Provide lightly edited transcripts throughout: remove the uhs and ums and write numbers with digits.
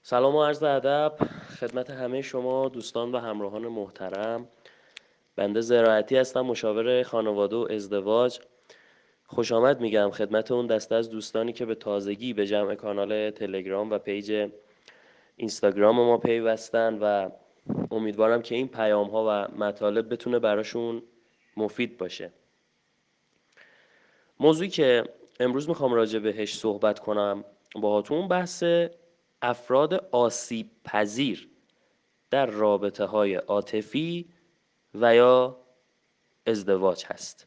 سلام و عرض ادب خدمت همه شما دوستان و همراهان محترم. بنده زراعتی هستم، مشاور خانواده و ازدواج. خوش آمد میگم خدمت اون دسته از دوستانی که به تازگی به جمع کانال تلگرام و پیج اینستاگرام ما پیوستن و امیدوارم که این پیام ها و مطالب بتونه براشون مفید باشه. موضوعی که امروز میخوام راجع بهش صحبت کنم باهاتون بحث افراد آسیب پذیر در رابطه های عاطفی و یا ازدواج هست.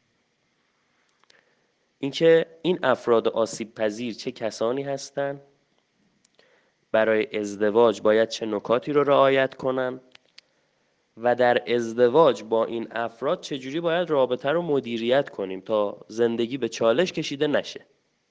اینکه این افراد آسیب پذیر چه کسانی هستند، برای ازدواج باید چه نکاتی رو رعایت کنن و در ازدواج با این افراد چجوری باید رابطه رو مدیریت کنیم تا زندگی به چالش کشیده نشه.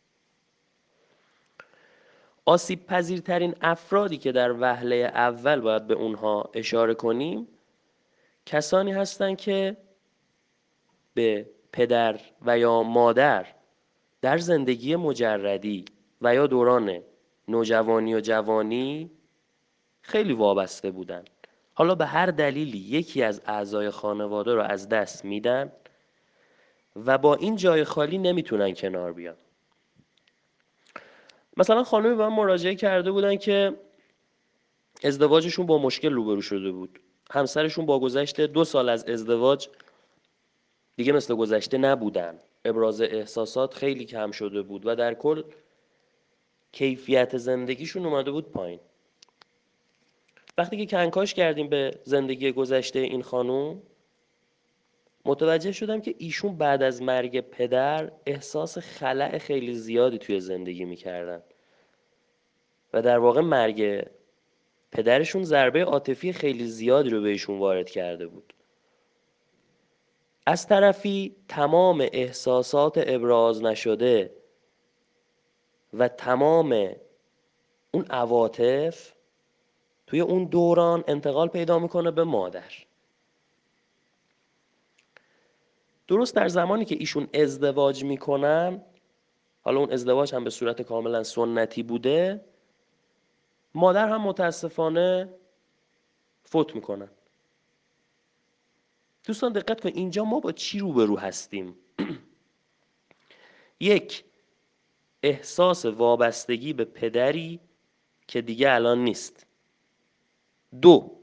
آسیب پذیرترین افرادی که در وهله اول باید به اونها اشاره کنیم کسانی هستند که به پدر و یا مادر در زندگی مجردی و یا دوران نوجوانی و جوانی خیلی وابسته بودن. حالا به هر دلیلی یکی از اعضای خانواده رو از دست میدن و با این جای خالی نمیتونن کنار بیان. مثلا خانمی به من مراجعه کرده بودن که ازدواجشون با مشکل روبرو شده بود. همسرشون با گذشت 2 سال از ازدواج دیگه مثل گذشته نبودن. ابراز احساسات خیلی کم شده بود و در کل کیفیت زندگیشون اومده بود پایین. وقتی که کنکاش کردیم به زندگی گذشته این خانوم متوجه شدم که ایشون بعد از مرگ پدر احساس خلأ خیلی زیادی توی زندگی میکردن و در واقع مرگ پدرشون ضربه عاطفی خیلی زیادی رو بهشون وارد کرده بود. از طرفی تمام احساسات ابراز نشده و تمام اون عواطف توی اون دوران انتقال پیدا میکنه به مادر. درست در زمانی که ایشون ازدواج میکنن، حالا اون ازدواج هم به صورت کاملا سنتی بوده، مادر هم متاسفانه فوت میکنن. دوستان دقت کنید اینجا ما با چی روبرو هستیم؟ یک، احساس وابستگی به پدری که دیگه الان نیست. دو،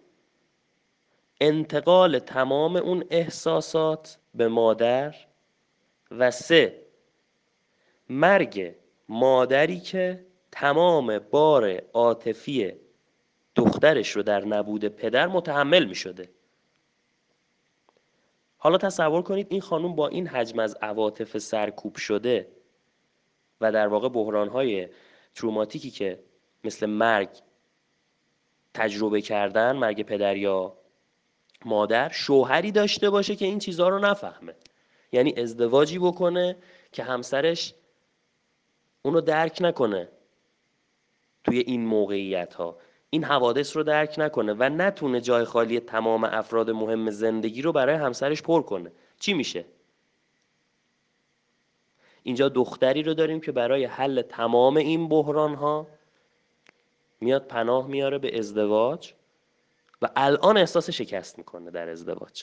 انتقال تمام اون احساسات به مادر. و سه، مرگ مادری که تمام بار عاطفی دخترش رو در نبود پدر متحمل می شده. حالا تصور کنید این خانوم با این حجم از عواطف سرکوب شده و در واقع بحران‌های تروماتیکی که مثل مرگ تجربه کردن، مرگ پدر یا مادر، شوهری داشته باشه که این چیزها رو نفهمه. یعنی ازدواجی بکنه که همسرش اونو درک نکنه توی این موقعیت ها، این حوادث رو درک نکنه و نتونه جای خالی تمام افراد مهم زندگی رو برای همسرش پر کنه. چی میشه؟ اینجا دختری رو داریم که برای حل تمام این بحران ها میاد پناه میاره به ازدواج و الان احساس شکست میکنه در ازدواج.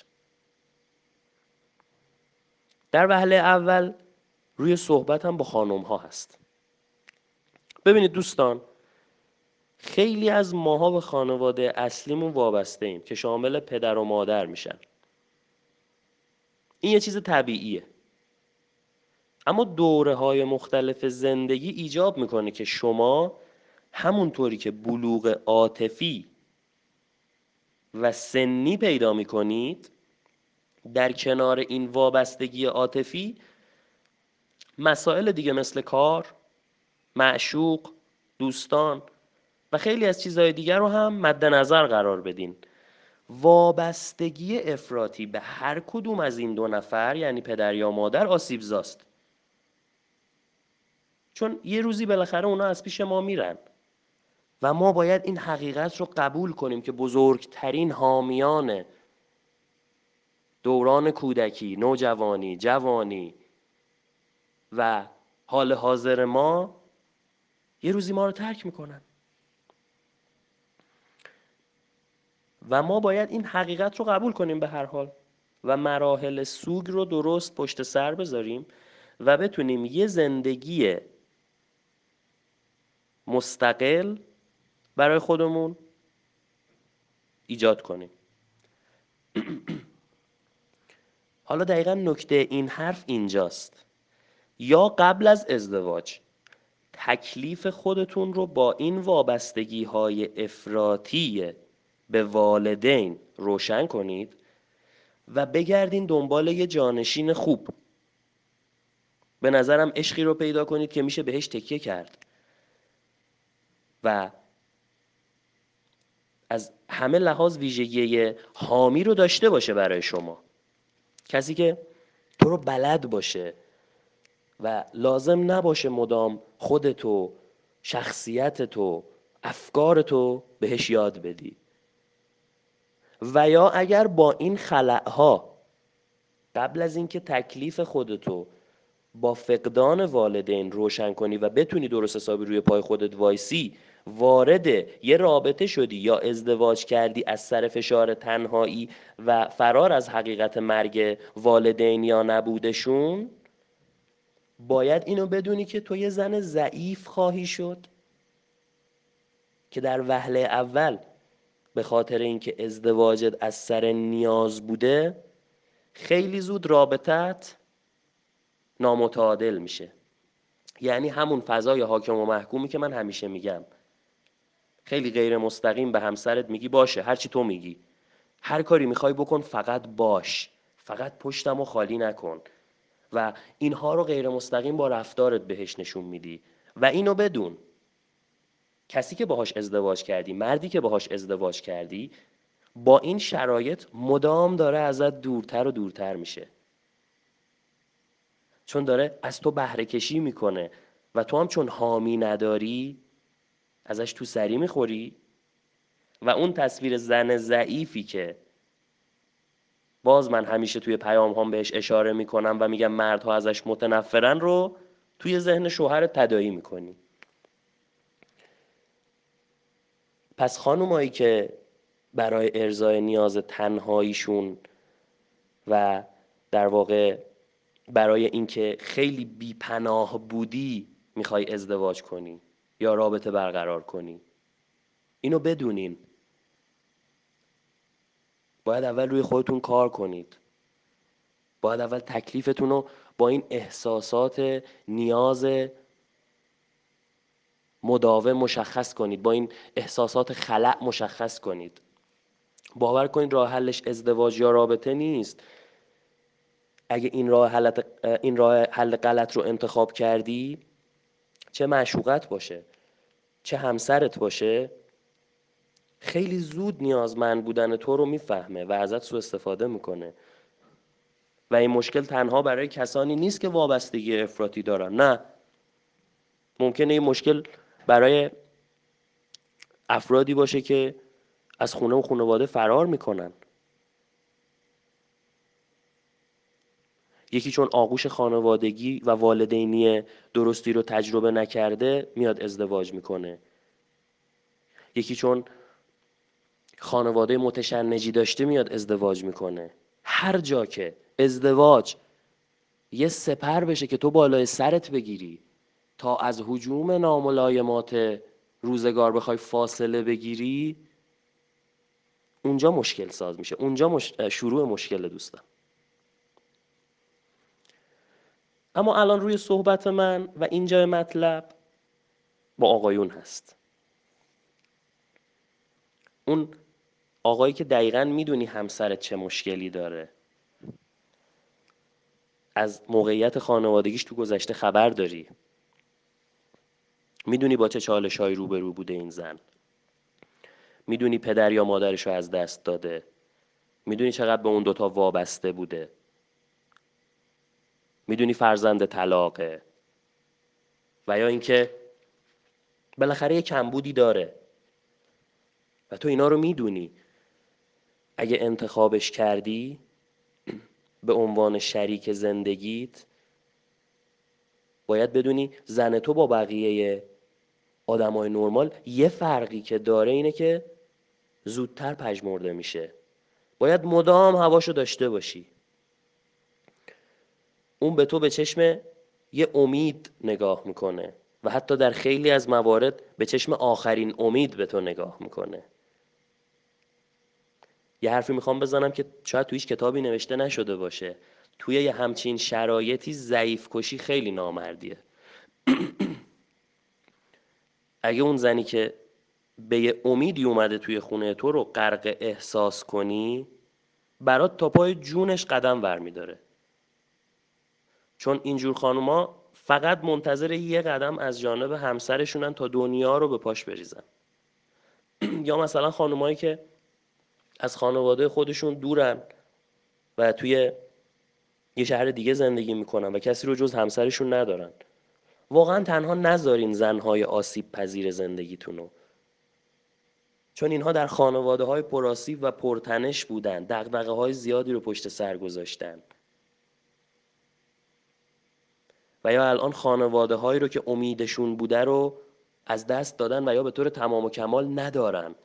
در وهله اول روی صحبت هم با خانم ها هست. ببینید دوستان، خیلی از ماها به خانواده اصلیمون وابسته ایم که شامل پدر و مادر میشن. این یه چیز طبیعیه. اما دوره‌های مختلف زندگی ایجاب میکنه که شما همونطوری که بلوغ عاطفی و سنی پیدا میکنید، در کنار این وابستگی عاطفی مسائل دیگه مثل کار، معشوق، دوستان و خیلی از چیزهای دیگر رو هم مد نظر قرار بدین. وابستگی افراطی به هر کدوم از این دو نفر یعنی پدر یا مادر آسیبزاست، چون یه روزی بالاخره اونا از پیش ما میرن و ما باید این حقیقت رو قبول کنیم که بزرگترین حامیان دوران کودکی، نوجوانی، جوانی و حال حاضر ما یه روزی ما رو ترک میکنن. و ما باید این حقیقت رو قبول کنیم به هر حال و مراحل سوگ رو درست پشت سر بذاریم و بتونیم یه زندگی مستقل برای خودمون ایجاد کنیم. حالا دقیقا نکته این حرف اینجاست. یا قبل از ازدواج تکلیف خودتون رو با این وابستگی های افراطی به والدین روشن کنید و بگردین دنبال یه جانشین خوب. به نظرم عشقی رو پیدا کنید که میشه بهش تکیه کرد و از همه لحاظ ویژگی حامی رو داشته باشه برای شما. کسی که تو رو بلد باشه و لازم نباشه مدام خودتو، شخصیتتو، افکارتو بهش یاد بدی. و یا اگر با این خلأها قبل از اینکه تکلیف خودتو با فقدان والدین روشن کنی و بتونی درست حسابی روی پای خودت وایسی، وارد یه رابطه شدی یا ازدواج کردی از سر فشار تنهایی و فرار از حقیقت مرگ والدین یا نبودشون، باید اینو بدونی که تو یه زن ضعیف خواهی شد که در وهله اول به خاطر اینکه ازدواجت از سر نیاز بوده خیلی زود رابطت نامتعادل میشه. یعنی همون فضای حاکم و محکومی که من همیشه میگم، خیلی غیر مستقیم به همسرت میگی باشه هرچی تو میگی، هر کاری میخوای بکن فقط باش، فقط پشتمو خالی نکن، و اینها رو غیر مستقیم با رفتارت بهش نشون میدی. و اینو بدون کسی که باهاش ازدواج کردی، مردی که باهاش ازدواج کردی، با این شرایط مدام داره ازت دورتر و دورتر میشه، چون داره از تو بهره کشی میکنه و تو هم چون حامی نداری ازش تو سری میخوری. و اون تصویر زن ضعیفی که باز من همیشه توی پیام هم بهش اشاره میکنم و میگم مردها ازش متنفرن رو توی ذهن شوهر تداعی میکنی. پس خانومایی که برای ارضای نیاز تنهاییشون و در واقع برای اینکه خیلی بی‌پناه بودی میخوای ازدواج کنی یا رابطه برقرار کنی، اینو بدونین باید اول روی خودتون کار کنید. باید اول تکلیفتون رو با این احساسات نیاز مداوم مشخص کنید، با این احساسات خلأ مشخص کنید. باور کنید راه حلش ازدواج یا رابطه نیست. اگه این راه حل غلط رو انتخاب کردی، چه معشوقت باشه چه همسرت باشه، خیلی زود نیازمند بودن تو رو میفهمه و ازت سوء استفاده میکنه. و این مشکل تنها برای کسانی نیست که وابستگی افراطی دارن، نه، ممکنه این مشکل برای افرادی باشه که از خونه و خانواده فرار میکنن. یکی چون آغوش خانوادگی و والدینی درستی رو تجربه نکرده میاد ازدواج میکنه. یکی چون خانواده متشنجی داشته میاد ازدواج میکنه. هر جا که ازدواج یه سپر بشه که تو بالای سرت بگیری تا از هجوم ناملایمات روزگار بخوای فاصله بگیری، اونجا مشکل ساز میشه، اونجا شروع مشکل دوستان. اما الان روی صحبت من و اینجا مطلب با آقایون هست. اون آقایی که دقیقاً میدونی همسرت چه مشکلی داره، از موقعیت خانوادگیش تو گذشته خبر داری، میدونی با چه چالش‌هایی روبرو بوده این زن، میدونی پدر یا مادرش رو از دست داده، میدونی چقدر به اون دوتا وابسته بوده، میدونی فرزند طلاقه و یا اینکه بالاخره یه کمبودی داره و تو اینا رو میدونی. اگه انتخابش کردی به عنوان شریک زندگیت، باید بدونی زن تو با بقیه آدمای نرمال یه فرقی که داره اینه که زودتر پژمرده میشه. باید مدام هواشو داشته باشی. اون به تو به چشم یه امید نگاه میکنه و حتی در خیلی از موارد به چشم آخرین امید به تو نگاه میکنه. یه حرفی میخوام بزنم که شاید توی هیچ کتابی نوشته نشده باشه. توی یه همچین شرایطی ضعیف کشی خیلی نامردیه. اگه اون زنی که به یه امیدی اومده توی خونه تو رو غرق احساس کنی، برات تا پای جونش قدم ور میداره. چون اینجور خانوما فقط منتظر یه قدم از جانب همسرشونن تا دنیا رو به پاش بریزن. یا مثلا خانومایی که از خانواده خودشون دورن و توی یه شهر دیگه زندگی میکنن و کسی رو جز همسرشون ندارن. واقعا تنها نذارین زنهای آسیب پذیر زندگیتونو، چون اینها در خانواده های پرآسیب و پرتنش بودن، دغدغه های زیادی رو پشت سر گذاشتن و یا الان خانواده هایی رو که امیدشون بوده رو از دست دادن و یا به طور تمام و کمال ندارن.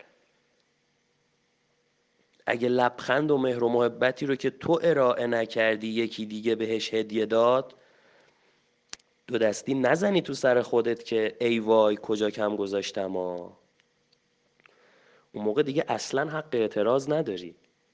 اگه لبخند و مهر و محبتی رو که تو ارائه نکردی یکی دیگه بهش هدیه داد، دو دستی نزنی تو سر خودت که ای وای کجا کم گذاشتم ها. اون موقع دیگه اصلا حق اعتراض نداری،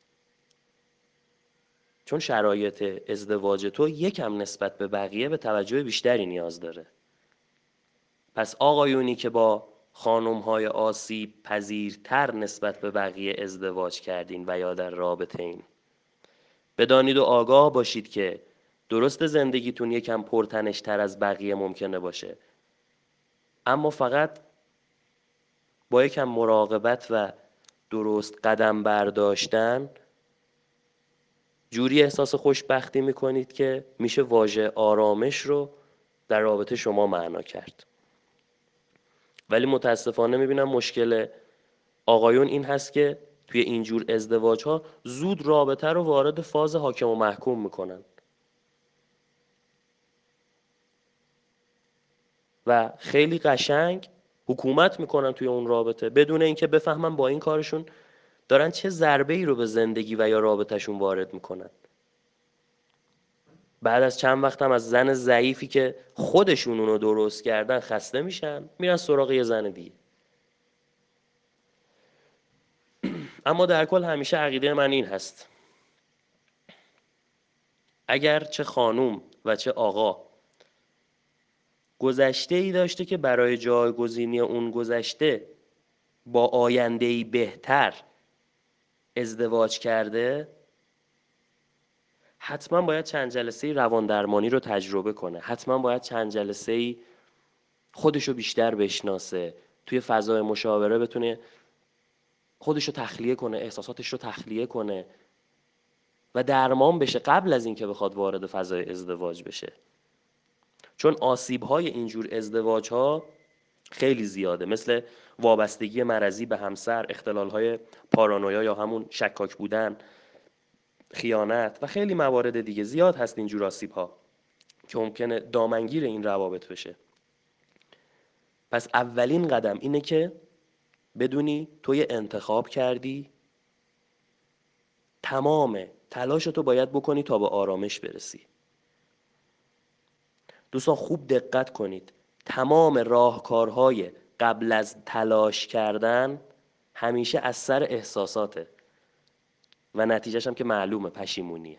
چون شرایط ازدواج تو یکم نسبت به بقیه به توجه بیشتری نیاز داره. پس آقایونی که با خانم‌های آسیب پذیرتر نسبت به بقیه ازدواج کردین و یا در رابطه این، بدانید و آگاه باشید که درست زندگیتون یکم پرتنش‌تر از بقیه ممکنه باشه، اما فقط با یکم مراقبت و درست قدم برداشتن جوری احساس خوشبختی میکنید که میشه واژه آرامش رو در رابطه شما معنا کرد. ولی متاسفانه میبینم مشکل آقایون این هست که توی اینجور ازدواج ها زود رابطه رو وارد فاز حاکم و محکوم میکنن و خیلی قشنگ حکومت میکنن توی اون رابطه بدون اینکه بفهمن با این کارشون دارن چه ضربه ای رو به زندگی و یا رابطهشون وارد میکنن. بعد از چند وقت هم از زن ضعیفی که خودشون اونو درست کردن خسته میشن، میرن سراغ یه زن دیگه. اما در کل همیشه عقیده من این هست، اگر چه خانوم و چه آقا گذشته ای داشته که برای جایگزینی اون گذشته با آینده ای بهتر ازدواج کرده، حتما باید چند جلسه روان درمانی رو تجربه کنه. حتما باید چند جلسه خودشو بیشتر بشناسه، توی فضای مشاوره بتونه خودشو تخلیه کنه، احساساتش رو تخلیه کنه و درمان بشه قبل از اینکه بخواد وارد فضای ازدواج بشه. چون آسیب‌های اینجور ازدواج‌ها خیلی زیاده، مثل وابستگی مرضی به همسر، اختلال‌های پارانویا یا همون شکاک بودن، خیانت و خیلی موارد دیگه زیاد هست اینجور آسیب‌ها که ممکنه دامنگیر این روابط بشه. پس اولین قدم اینه که بدونی توی انتخاب کردی، تمام تلاشتو باید بکنی تا به آرامش برسی. دوستان خوب دقت کنید، تمام راهکارهای قبل از تلاش کردن همیشه از سر احساساته و نتیجهش هم که معلومه، پشیمونیه.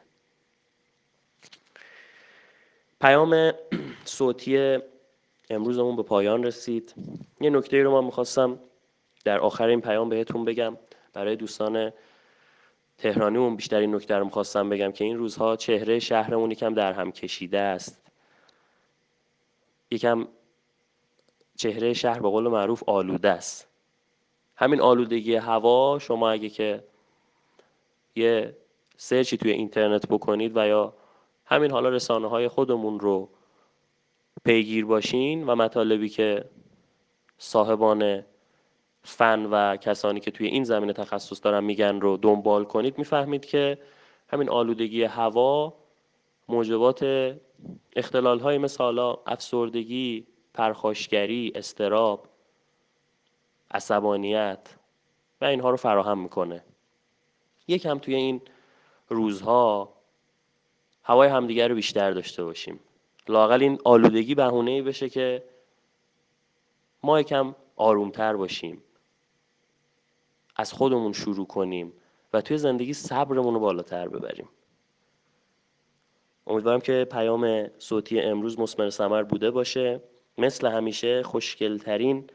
پیام صوتی امروزمون به پایان رسید. یه نکته رو من میخواستم در آخر این پیام بهتون بگم. برای دوستان تهرانیمون بیشتر این نکته رو میخواستم بگم که این روزها چهره شهرمون یکم در هم کشیده است. یکم چهره شهر به قول معروف آلوده است. همین آلودگی هوا، شما اگه که یه سرچی توی اینترنت بکنید و یا همین حالا رسانه‌های خودمون رو پیگیر باشین و مطالبی که صاحبان فن و کسانی که توی این زمینه تخصص دارن میگن رو دنبال کنید، میفهمید که همین آلودگی هوا موجبات اختلال‌های مثل حالا افسردگی، پرخاشگری، اضطراب، عصبانیت و اینها رو فراهم میکنه. یکم توی این روزها هوای همدیگر رو بیشتر داشته باشیم. لااقل این آلودگی بهونه‌ای بشه که ما یکم آرومتر باشیم، از خودمون شروع کنیم و توی زندگی صبرمون رو بالاتر ببریم. امیدوارم که پیام صوتی امروز مثمر ثمر بوده باشه. مثل همیشه خوشگلترین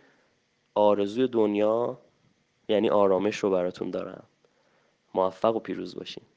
آرزوی دنیا یعنی آرامش رو براتون دارم. موفق و پیروز باشین.